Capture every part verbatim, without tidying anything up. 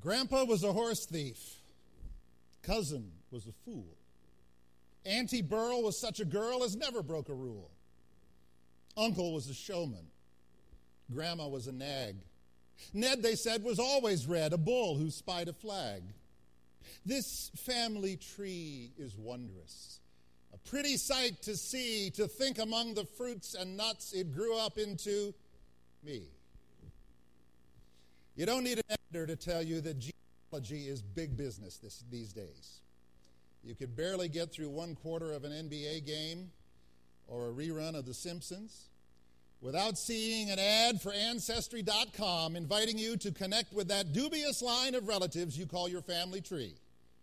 Grandpa was a horse thief. Cousin was a fool. Auntie Burl was such a girl as never broke a rule. Uncle was a showman. Grandma was a nag. Ned, they said, was always red, a bull who spied a flag. This family tree is wondrous, a pretty sight to see, to think among the fruits and nuts it grew up into me. You don't need an editor to tell you that genealogy is big business this, these days. You could barely get through one quarter of an N B A game or a rerun of The Simpsons without seeing an ad for Ancestry dot com inviting you to connect with that dubious line of relatives you call your family tree.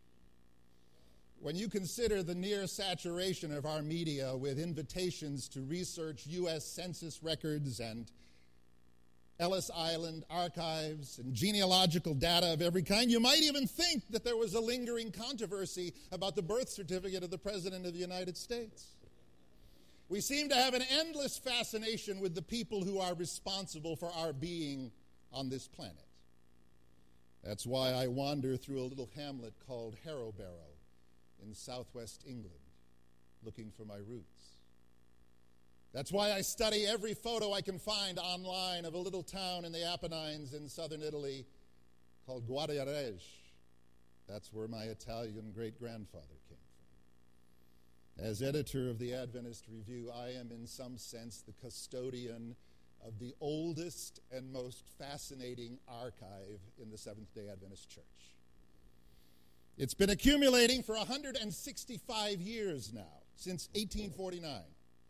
When you consider the near saturation of our media with invitations to research U S Census records and Ellis Island archives and genealogical data of every kind, you might even think that there was a lingering controversy about the birth certificate of the President of the United States. We seem to have an endless fascination with the people who are responsible for our being on this planet. That's why I wander through a little hamlet called Harrowbarrow in southwest England, looking for my roots. That's why I study every photo I can find online of a little town in the Apennines in southern Italy called Guardiaregge. That's where my Italian great-grandfather came from. As editor of the Adventist Review, I am in some sense the custodian of the oldest and most fascinating archive in the Seventh-day Adventist Church. It's been accumulating for one hundred sixty-five years now, since eighteen forty-nine.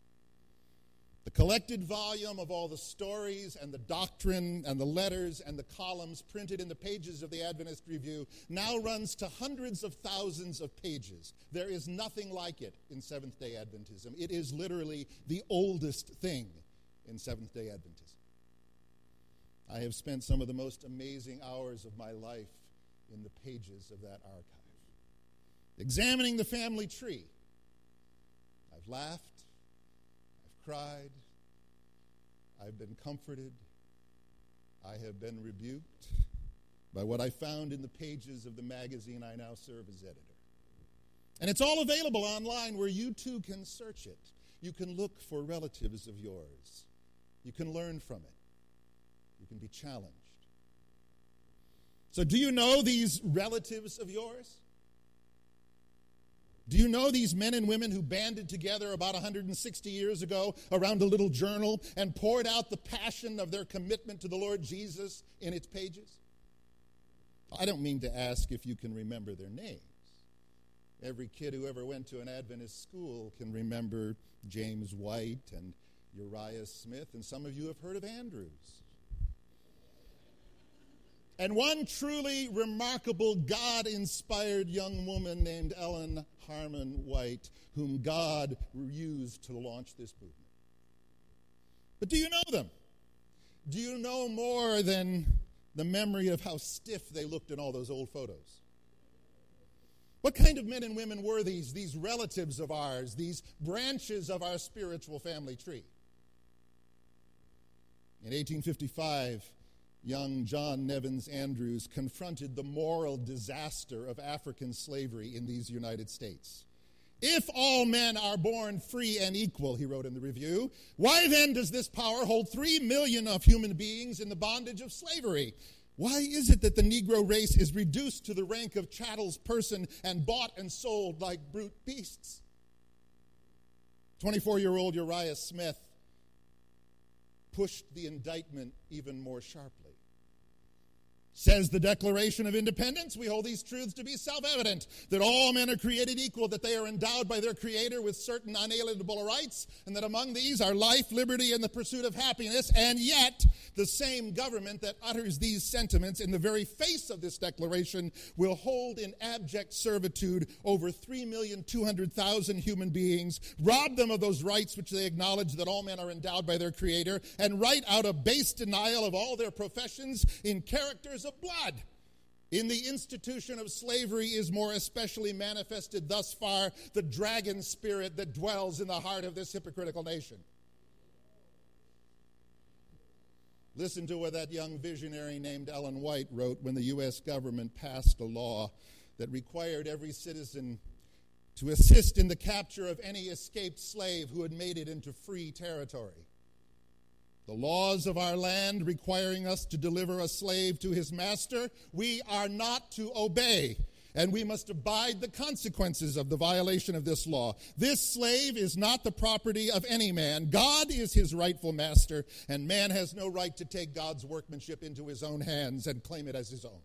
The collected volume of all the stories and the doctrine and the letters and the columns printed in the pages of the Adventist Review now runs to hundreds of thousands of pages. There is nothing like it in Seventh-day Adventism. It is literally the oldest thing in Seventh-day Adventism. I have spent some of the most amazing hours of my life in the pages of that archive, examining the family tree. I've laughed. Cried, I've been comforted, I have been rebuked by what I found in the pages of the magazine I now serve as editor. And it's all available online where you too can search it. You can look for relatives of yours. You can learn from it. You can be challenged. So do you know these relatives of yours? Do you know these men and women who banded together about one hundred sixty years ago around a little journal and poured out the passion of their commitment to the Lord Jesus in its pages? I don't mean to ask if you can remember their names. Every kid who ever went to an Adventist school can remember James White and Uriah Smith, and some of you have heard of Andrews. And one truly remarkable God-inspired young woman named Ellen Harmon White, whom God used to launch this movement. But do you know them? Do you know more than the memory of how stiff they looked in all those old photos? What kind of men and women were these, these relatives of ours, these branches of our spiritual family tree? In eighteen fifty-five, young John Nevins Andrews confronted the moral disaster of African slavery in these United States. If all men are born free and equal, he wrote in the review, why then does this power hold three million of human beings in the bondage of slavery? Why is it that the Negro race is reduced to the rank of chattel's person and bought and sold like brute beasts? twenty-four-year-old Uriah Smith pushed the indictment even more sharply. Says the Declaration of Independence, we hold these truths to be self-evident, that all men are created equal, that they are endowed by their Creator with certain unalienable rights, and that among these are life, liberty, and the pursuit of happiness, and yet the same government that utters these sentiments in the very face of this declaration will hold in abject servitude over three million two hundred thousand human beings, rob them of those rights which they acknowledge that all men are endowed by their Creator, and write out a base denial of all their professions in characters of blood. In the institution of slavery is more especially manifested thus far the dragon spirit that dwells in the heart of this hypocritical nation. Listen to what that young visionary named Ellen White wrote when the U S government passed a law that required every citizen to assist in the capture of any escaped slave who had made it into free territory. The laws of our land requiring us to deliver a slave to his master, we are not to obey, and we must abide the consequences of the violation of this law. This slave is not the property of any man. God is his rightful master, and man has no right to take God's workmanship into his own hands and claim it as his own.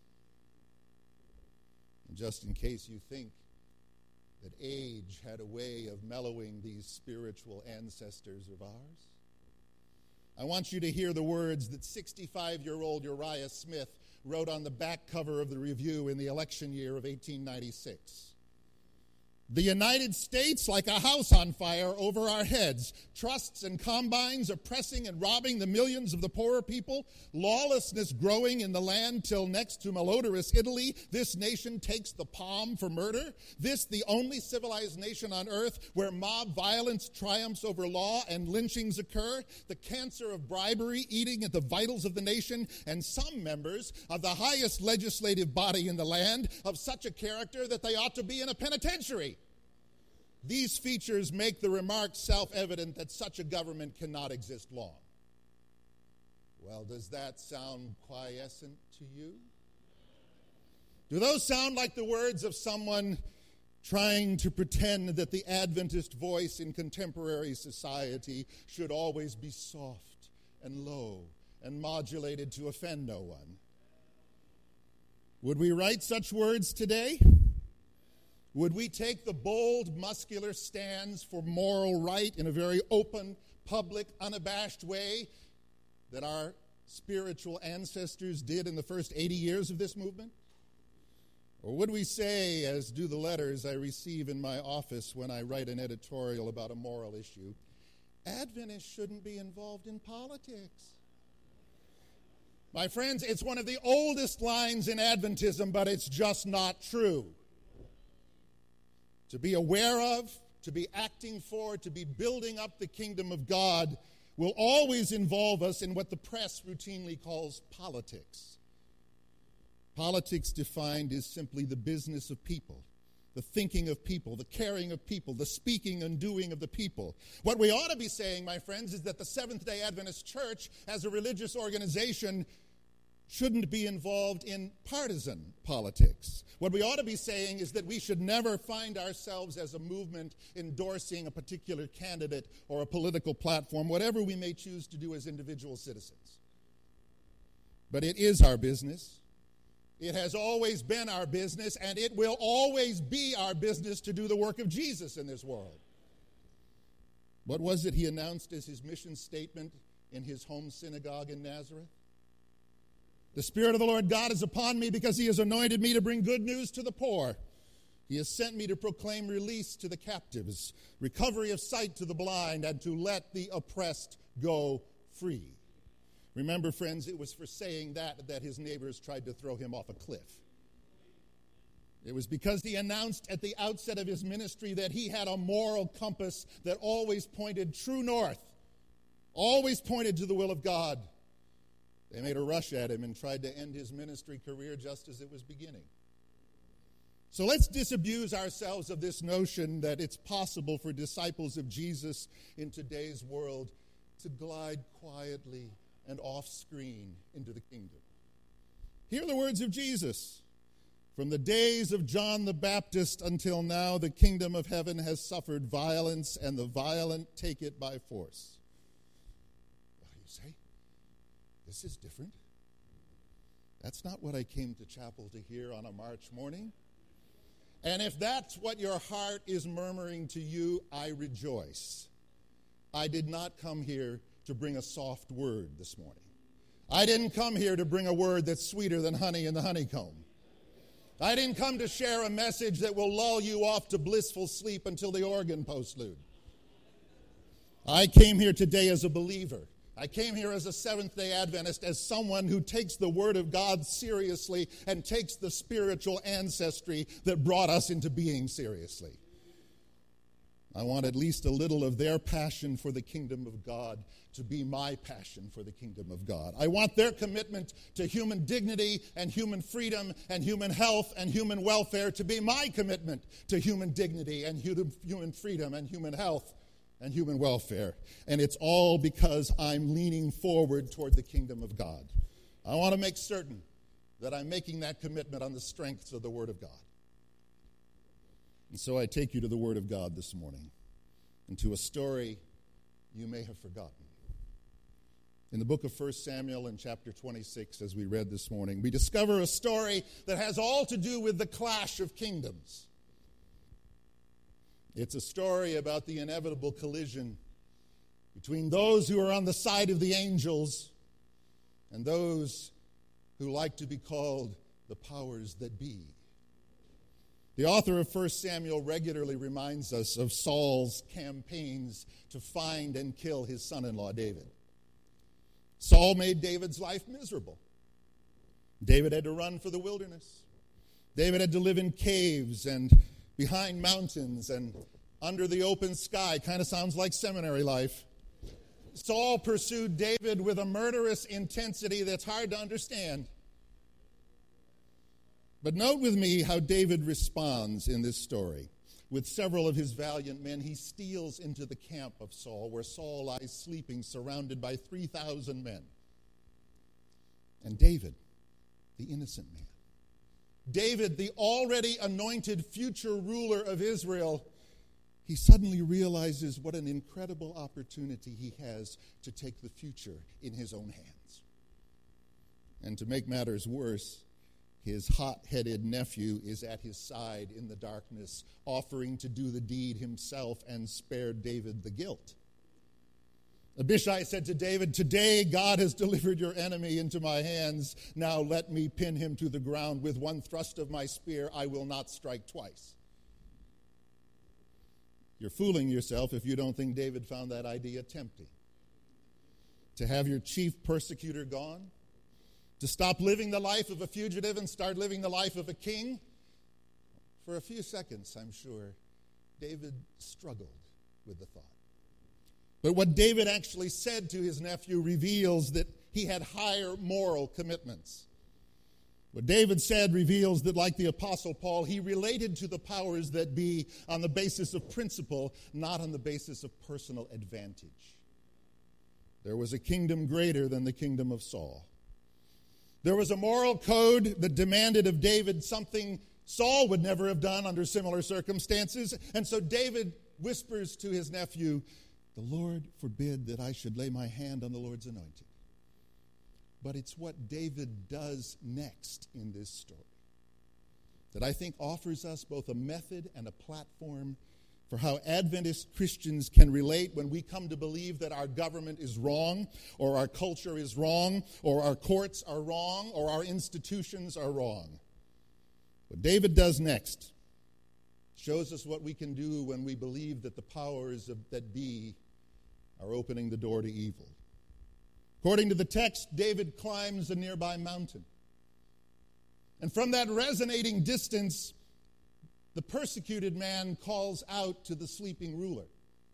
And just in case you think that age had a way of mellowing these spiritual ancestors of ours, I want you to hear the words that sixty-five-year-old Uriah Smith wrote on the back cover of the Review in the election year of eighteen ninety-six. The United States, like a house on fire over our heads, trusts and combines oppressing and robbing the millions of the poorer people, lawlessness growing in the land till next to malodorous Italy, this nation takes the palm for murder. This, the only civilized nation on earth where mob violence triumphs over law and lynchings occur, the cancer of bribery eating at the vitals of the nation, and some members of the highest legislative body in the land of such a character that they ought to be in a penitentiary. These features make the remark self-evident that such a government cannot exist long. Well, does that sound quiescent to you? Do those sound like the words of someone trying to pretend that the Adventist voice in contemporary society should always be soft and low and modulated to offend no one? Would we write such words today? Would we take the bold, muscular stands for moral right in a very open, public, unabashed way that our spiritual ancestors did in the first eighty years of this movement? Or would we say, as do the letters I receive in my office when I write an editorial about a moral issue, Adventists shouldn't be involved in politics? My friends, it's one of the oldest lines in Adventism, but it's just not true. To be aware of, to be acting for, to be building up the kingdom of God will always involve us in what the press routinely calls politics. Politics defined is simply the business of people, the thinking of people, the caring of people, the speaking and doing of the people. What we ought to be saying, my friends, is that the Seventh-day Adventist Church, as a religious organization, shouldn't be involved in partisan politics. What we ought to be saying is that we should never find ourselves as a movement endorsing a particular candidate or a political platform, whatever we may choose to do as individual citizens. But it is our business. It has always been our business, and it will always be our business to do the work of Jesus in this world. What was it he announced as his mission statement in his home synagogue in Nazareth? The Spirit of the Lord God is upon me because he has anointed me to bring good news to the poor. He has sent me to proclaim release to the captives, recovery of sight to the blind, and to let the oppressed go free. Remember, friends, it was for saying that that his neighbors tried to throw him off a cliff. It was because he announced at the outset of his ministry that he had a moral compass that always pointed true north, always pointed to the will of God. They made a rush at him and tried to end his ministry career just as it was beginning. So let's disabuse ourselves of this notion that it's possible for disciples of Jesus in today's world to glide quietly and off-screen into the kingdom. Hear the words of Jesus. From the days of John the Baptist until now, the kingdom of heaven has suffered violence, and the violent take it by force. Well, you say, this is different. That's not what I came to chapel to hear on a March morning. And if that's what your heart is murmuring to you, I rejoice. I did not come here to bring a soft word this morning. I didn't come here to bring a word that's sweeter than honey in the honeycomb. I didn't come to share a message that will lull you off to blissful sleep until the organ postlude. I came here today as a believer. I came here as a Seventh-day Adventist, as someone who takes the Word of God seriously and takes the spiritual ancestry that brought us into being seriously. I want at least a little of their passion for the kingdom of God to be my passion for the kingdom of God. I want their commitment to human dignity and human freedom and human health and human welfare to be my commitment to human dignity and human freedom and human health and human welfare. And it's all because I'm leaning forward toward the kingdom of God. I want to make certain that I'm making that commitment on the strength of the Word of God. And so I take you to the Word of God this morning and to a story you may have forgotten. In the book of First Samuel in chapter twenty-six, as we read this morning, we discover a story that has all to do with the clash of kingdoms. It's a story about the inevitable collision between those who are on the side of the angels and those who like to be called the powers that be. The author of First Samuel regularly reminds us of Saul's campaigns to find and kill his son-in-law David. Saul made David's life miserable. David had to run for the wilderness. David had to live in caves and behind mountains and under the open sky. Kind of sounds like seminary life. Saul pursued David with a murderous intensity that's hard to understand. But note with me how David responds in this story. With several of his valiant men, he steals into the camp of Saul, where Saul lies sleeping, surrounded by three thousand men. And David, the innocent man, David, the already anointed future ruler of Israel, he suddenly realizes what an incredible opportunity he has to take the future in his own hands. And to make matters worse, his hot-headed nephew is at his side in the darkness, offering to do the deed himself and spare David the guilt. Abishai said to David, "Today God has delivered your enemy into my hands. Now let me pin him to the ground. With one thrust of my spear, I will not strike twice." You're fooling yourself if you don't think David found that idea tempting. To have your chief persecutor gone? To stop living the life of a fugitive and start living the life of a king? For a few seconds, I'm sure, David struggled with the thought. But what David actually said to his nephew reveals that he had higher moral commitments. What David said reveals that, like the Apostle Paul, he related to the powers that be on the basis of principle, not on the basis of personal advantage. There was a kingdom greater than the kingdom of Saul. There was a moral code that demanded of David something Saul would never have done under similar circumstances. And so David whispers to his nephew, "The Lord forbid that I should lay my hand on the Lord's anointed." But it's what David does next in this story that I think offers us both a method and a platform for how Adventist Christians can relate when we come to believe that our government is wrong, or our culture is wrong, or our courts are wrong, or our institutions are wrong. What David does next shows us what we can do when we believe that the powers of, that be are opening the door to evil. According to the text, David climbs a nearby mountain. And from that resonating distance, the persecuted man calls out to the sleeping ruler.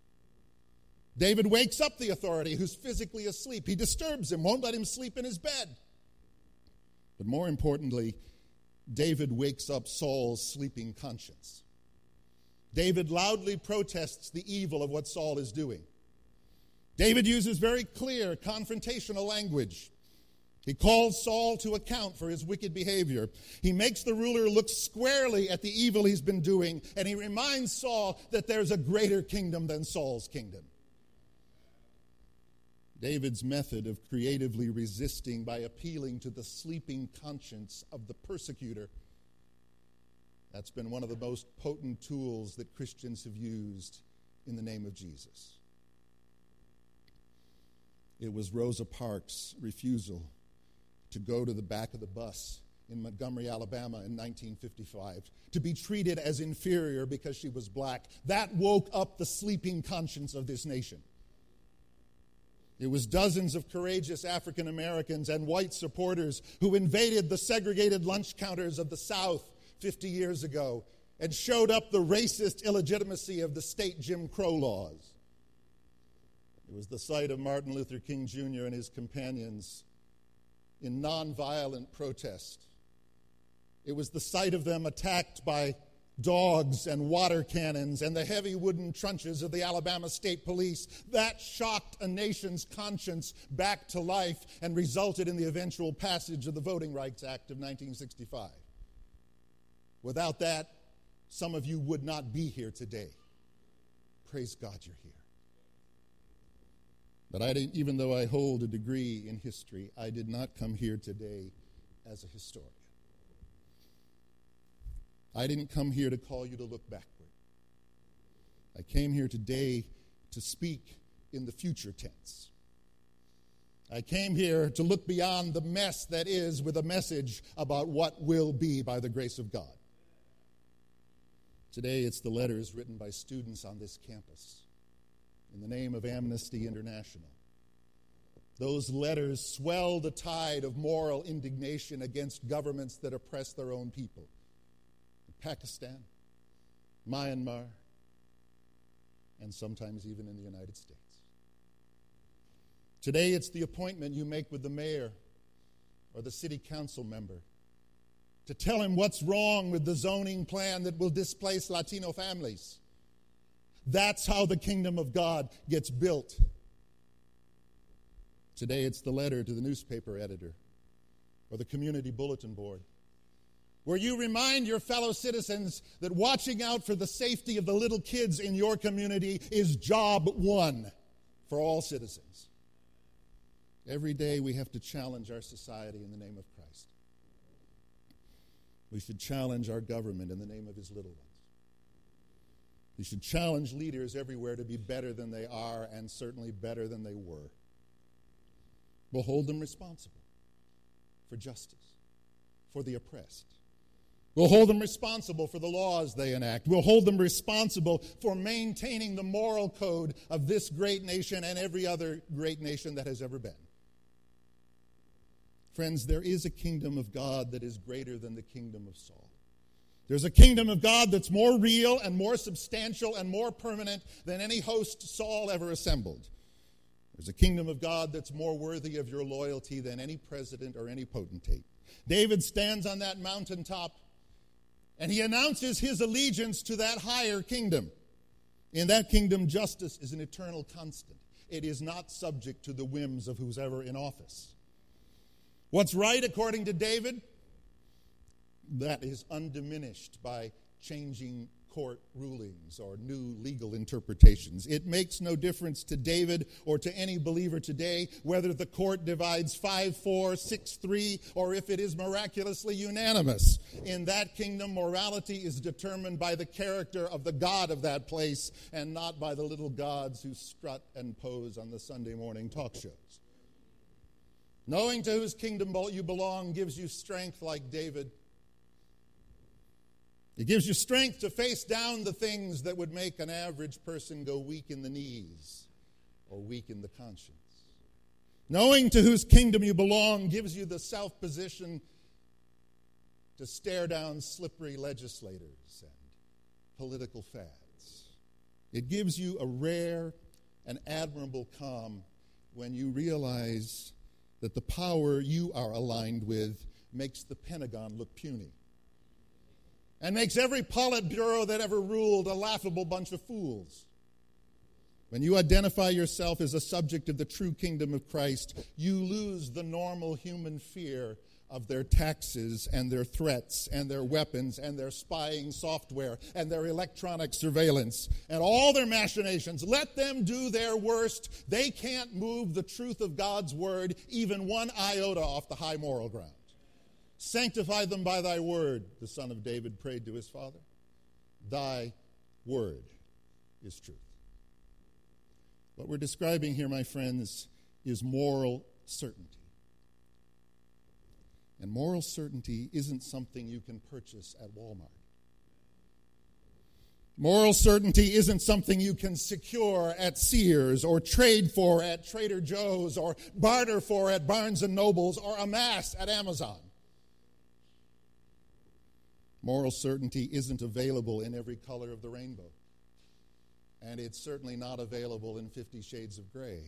David wakes up the authority who's physically asleep. He disturbs him, won't let him sleep in his bed. But more importantly, David wakes up Saul's sleeping conscience. David loudly protests the evil of what Saul is doing. David uses very clear confrontational language. He calls Saul to account for his wicked behavior. He makes the ruler look squarely at the evil he's been doing, and he reminds Saul that there's a greater kingdom than Saul's kingdom. David's method of creatively resisting by appealing to the sleeping conscience of the persecutor, that's been one of the most potent tools that Christians have used in the name of Jesus. It was Rosa Parks' refusal to go to the back of the bus in Montgomery, Alabama in nineteen fifty-five, to be treated as inferior because she was black. That woke up the sleeping conscience of this nation. It was dozens of courageous African Americans and white supporters who invaded the segregated lunch counters of the South fifty years ago and showed up the racist illegitimacy of the state Jim Crow laws. It was the site of Martin Luther King Junior and his companions in nonviolent protest. It was the site of them attacked by dogs and water cannons and the heavy wooden truncheons of the Alabama State Police. That shocked a nation's conscience back to life and resulted in the eventual passage of the Voting Rights Act of nineteen sixty-five. Without that, some of you would not be here today. Praise God you're here. But I didn't, even though I hold a degree in history, I did not come here today as a historian. I didn't come here to call you to look backward. I came here today to speak in the future tense. I came here to look beyond the mess that is with a message about what will be by the grace of God. Today it's the letters written by students on this campus in the name of Amnesty International. Those letters swell the tide of moral indignation against governments that oppress their own people. In Pakistan, Myanmar, and sometimes even in the United States. Today it's the appointment you make with the mayor or the city council member to tell him what's wrong with the zoning plan that will displace Latino families. That's how the kingdom of God gets built. Today it's the letter to the newspaper editor or the community bulletin board, where you remind your fellow citizens that watching out for the safety of the little kids in your community is job one for all citizens. Every day we have to challenge our society in the name of Christ. We should challenge our government in the name of his little ones. We should challenge leaders everywhere to be better than they are and certainly better than they were. We'll hold them responsible for justice, for the oppressed. We'll hold them responsible for the laws they enact. We'll hold them responsible for maintaining the moral code of this great nation and every other great nation that has ever been. Friends, there is a kingdom of God that is greater than the kingdom of Saul. There's a kingdom of God that's more real and more substantial and more permanent than any host Saul ever assembled. There's a kingdom of God that's more worthy of your loyalty than any president or any potentate. David stands on that mountaintop and he announces his allegiance to that higher kingdom. In that kingdom, justice is an eternal constant. It is not subject to the whims of who's ever in office. What's right according to David? That is undiminished by changing court rulings or new legal interpretations. It makes no difference to David or to any believer today whether the court divides five four, six three, or if it is miraculously unanimous. In that kingdom, morality is determined by the character of the God of that place and not by the little gods who strut and pose on the Sunday morning talk shows. Knowing to whose kingdom you belong gives you strength like David. It gives you strength to face down the things that would make an average person go weak in the knees or weak in the conscience. Knowing to whose kingdom you belong gives you the self-position to stare down slippery legislators and political fads. It gives you a rare and admirable calm when you realize that the power you are aligned with makes the Pentagon look puny and makes every Politburo that ever ruled a laughable bunch of fools. When you identify yourself as a subject of the true kingdom of Christ, you lose the normal human fear of their taxes and their threats and their weapons and their spying software and their electronic surveillance and all their machinations. Let them do their worst. They can't move the truth of God's word even one iota off the high moral ground. Sanctify them by thy word, the son of David prayed to his father. Thy word is truth. What we're describing here, my friends, is moral certainty. And moral certainty isn't something you can purchase at Walmart. Moral certainty isn't something you can secure at Sears or trade for at Trader Joe's or barter for at Barnes and Noble's or amass at Amazon. Moral certainty isn't available in every color of the rainbow. And it's certainly not available in Fifty Shades of Grey.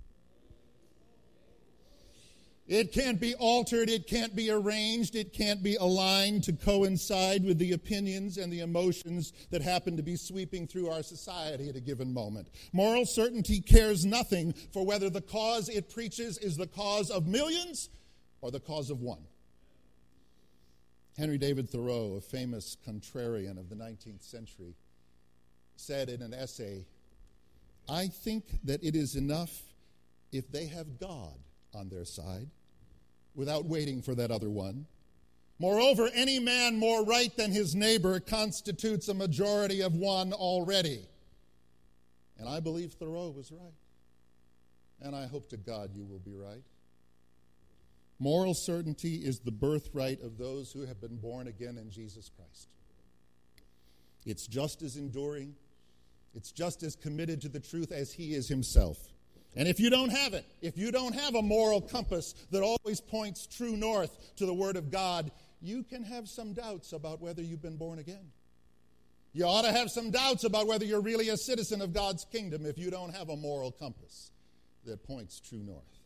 It can't be altered, it can't be arranged, it can't be aligned to coincide with the opinions and the emotions that happen to be sweeping through our society at a given moment. Moral certainty cares nothing for whether the cause it preaches is the cause of millions or the cause of one. Henry David Thoreau, a famous contrarian of the nineteenth century, said in an essay, "I think that it is enough if they have God on their side, without waiting for that other one. Moreover, any man more right than his neighbor constitutes a majority of one already." And I believe Thoreau was right. And I hope to God you will be right. Moral certainty is the birthright of those who have been born again in Jesus Christ. It's just as enduring, it's just as committed to the truth as he is himself. And if you don't have it, if you don't have a moral compass that always points true north to the Word of God, you can have some doubts about whether you've been born again. You ought to have some doubts about whether you're really a citizen of God's kingdom if you don't have a moral compass that points true north.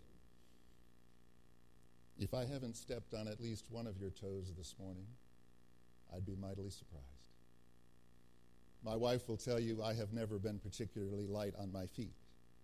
If I haven't stepped on at least one of your toes this morning, I'd be mightily surprised. My wife will tell you I have never been particularly light on my feet.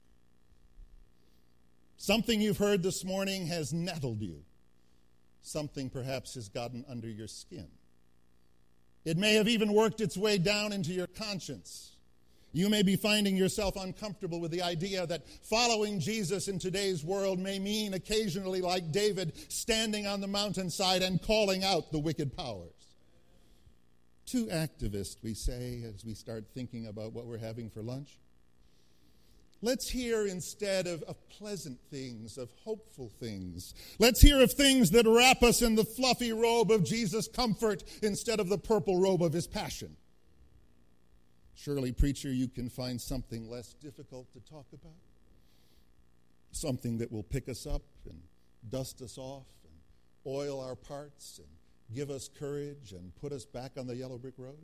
Something you've heard this morning has nettled you. Something perhaps has gotten under your skin. It may have even worked its way down into your conscience. You may be finding yourself uncomfortable with the idea that following Jesus in today's world may mean occasionally, like David, standing on the mountainside and calling out the wicked powers. Too activist, we say, as we start thinking about what we're having for lunch. Let's hear instead of, of pleasant things, of hopeful things. Let's hear of things that wrap us in the fluffy robe of Jesus' comfort instead of the purple robe of his passion. Surely, preacher, you can find something less difficult to talk about. Something that will pick us up and dust us off and oil our parts and give us courage and put us back on the yellow brick road.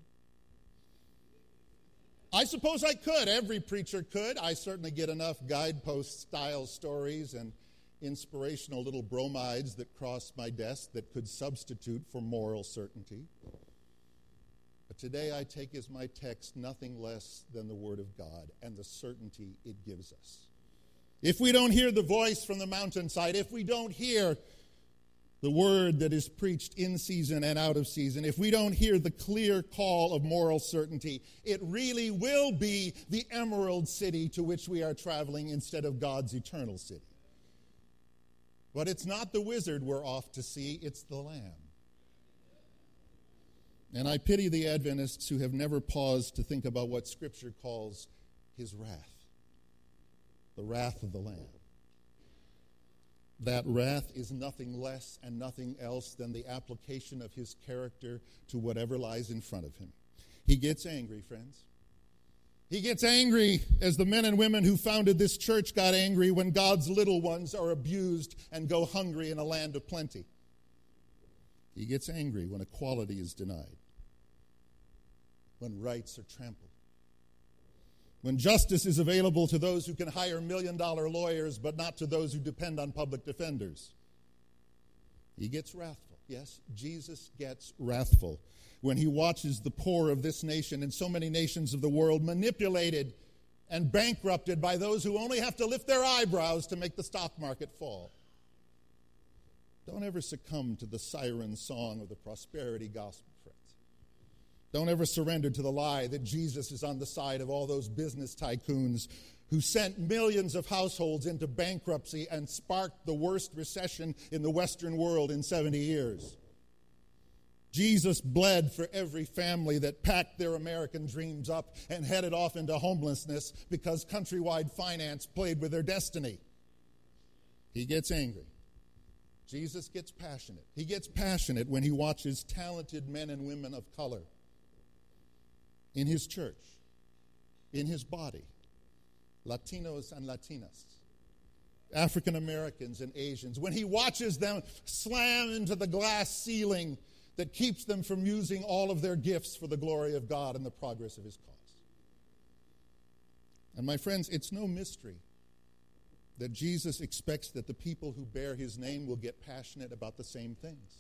I suppose I could. Every preacher could. I certainly get enough guidepost-style stories and inspirational little bromides that cross my desk that could substitute for moral certainty. But today I take as my text nothing less than the Word of God and the certainty it gives us. If we don't hear the voice from the mountainside, if we don't hear the word that is preached in season and out of season, if we don't hear the clear call of moral certainty, it really will be the emerald city to which we are traveling instead of God's eternal city. But it's not the wizard we're off to see, it's the Lamb. And I pity the Adventists who have never paused to think about what Scripture calls his wrath, the wrath of the Lamb. That wrath is nothing less and nothing else than the application of his character to whatever lies in front of him. He gets angry, friends. He gets angry as the men and women who founded this church got angry when God's little ones are abused and go hungry in a land of plenty. He gets angry when equality is denied, when rights are trampled, when justice is available to those who can hire million-dollar lawyers but not to those who depend on public defenders. He gets wrathful. Yes, Jesus gets wrathful when he watches the poor of this nation and so many nations of the world manipulated and bankrupted by those who only have to lift their eyebrows to make the stock market fall. Don't ever succumb to the siren song of the prosperity gospel, friends. Don't ever surrender to the lie that Jesus is on the side of all those business tycoons who sent millions of households into bankruptcy and sparked the worst recession in the Western world in seventy years. Jesus bled for every family that packed their American dreams up and headed off into homelessness because countrywide finance played with their destiny. He gets angry. Jesus gets passionate. He gets passionate when he watches talented men and women of color in his church, in his body, Latinos and Latinas, African Americans and Asians, when he watches them slam into the glass ceiling that keeps them from using all of their gifts for the glory of God and the progress of his cause. And my friends, it's no mystery that Jesus expects that the people who bear his name will get passionate about the same things.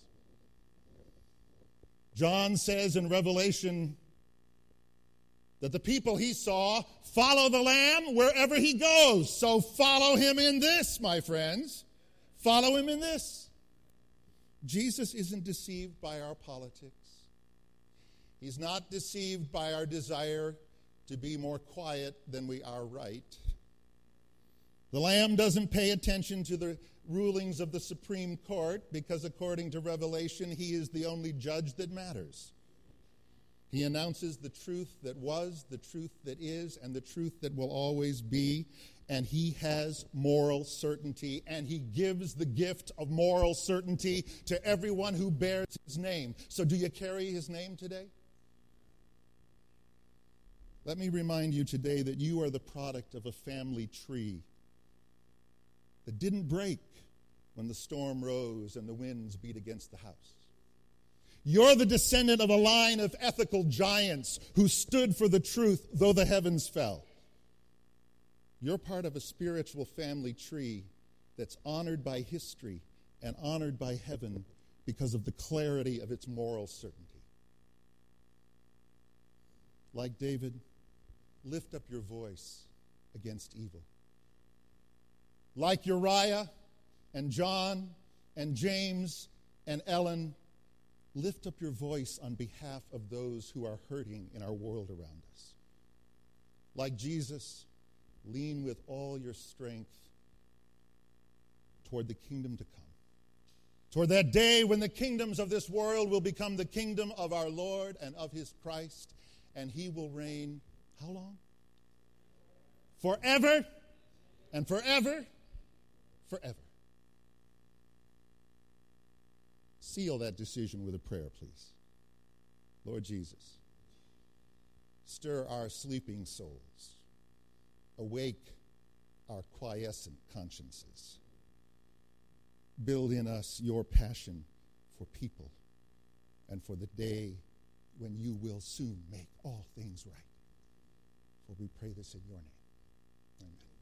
John says in Revelation that the people he saw follow the Lamb wherever he goes. So follow him in this, my friends. Follow him in this. Jesus isn't deceived by our politics. He's not deceived by our desire to be more quiet than we are right. The Lamb doesn't pay attention to the rulings of the Supreme Court because, according to Revelation, he is the only judge that matters. He announces the truth that was, the truth that is, and the truth that will always be, and he has moral certainty, and he gives the gift of moral certainty to everyone who bears his name. So do you carry his name today? Let me remind you today that you are the product of a family tree that didn't break when the storm rose and the winds beat against the house. You're the descendant of a line of ethical giants who stood for the truth, though the heavens fell. You're part of a spiritual family tree that's honored by history and honored by heaven because of the clarity of its moral certainty. Like David, lift up your voice against evil. Like Uriah and John and James and Ellen, lift up your voice on behalf of those who are hurting in our world around us. Like Jesus, lean with all your strength toward the kingdom to come. Toward that day when the kingdoms of this world will become the kingdom of our Lord and of his Christ, and he will reign, how long? Forever and forever, forever. Seal that decision with a prayer, please. Lord Jesus, stir our sleeping souls. Awake our quiescent consciences. Build in us your passion for people and for the day when you will soon make all things right. For we pray this in your name. Amen.